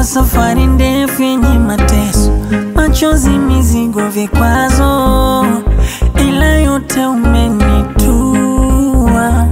Ilikuwa safari ndefu yenye mateso, machozi, mizigo, vikwazo, ila yote umenitua.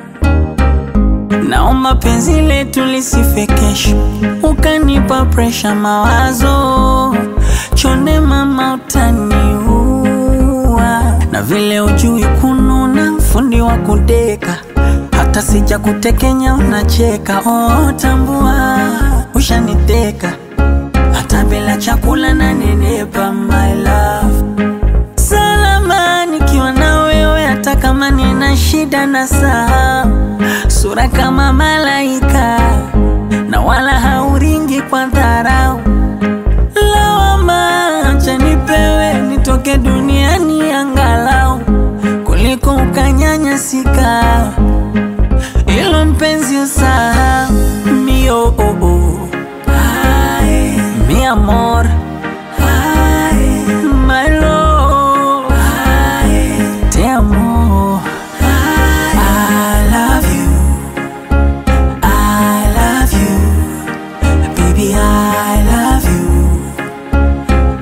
Naomba penzi letu lisife kesho, ukanipa pressure, mawazo, chonde mama utaniua. Na vile ujui kununa, fundi wa kudeka, hata sija kutekenya unacheka. Oh, tambua ushaniteka, hata bila chakula na nenepa my love. Salama nikiwa na wewe, hata kama nina shida na saa. Sura kama malaika, na wala hauringi kwa dharau. Lawama acha nipewe, nitoke duniani angalau, kuliko ukanyanyasika. Ilo mpenzi usahau. Mio oh oh, ay, mi amor, ay, my love, ay, te amo, ay, I love you, I love you, baby, I love you, I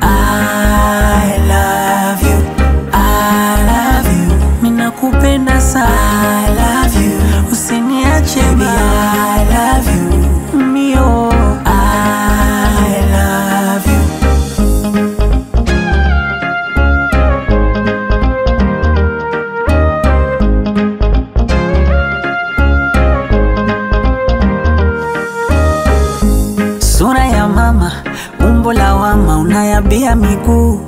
love you, I love you. Mina kupenda sana, I love you, usiniache baby, I love you, mio, I love you. Sura ya mama, umbo la wama, unayabia miguu,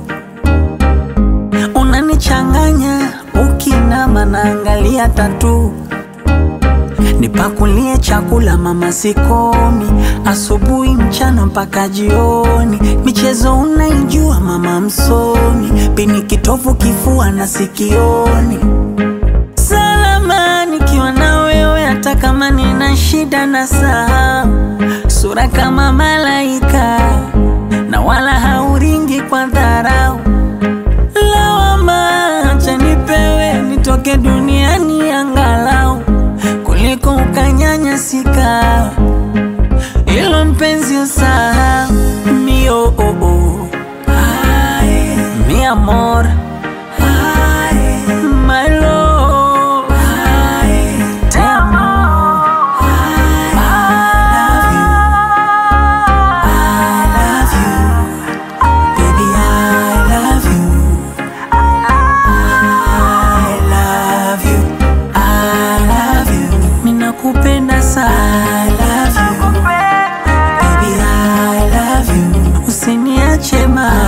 unanichanganya ukinama, naangalia tatu. Nipakulie chakula mama sikomi, asubuhi mchana mpaka jioni. Michezo unaijua mama msomi, pini kitovu kifua na sikioni. Salama nikiwa na wewe, hata kama nina shida na saa. Sura kama malaika, na wala hauringi kwa dharau. Lawama acha nipewe, nitoke duniani angalau, kuliko ukanyanyasika. Ilo mpenzi usahau. Mio oh oh, ay, mi amor, ay, my love, ay, te amo, ay, I love you, baby, I love you, I love you, I love you. Mina kupenda sana, I love you, baby, I love you, usiniache ma.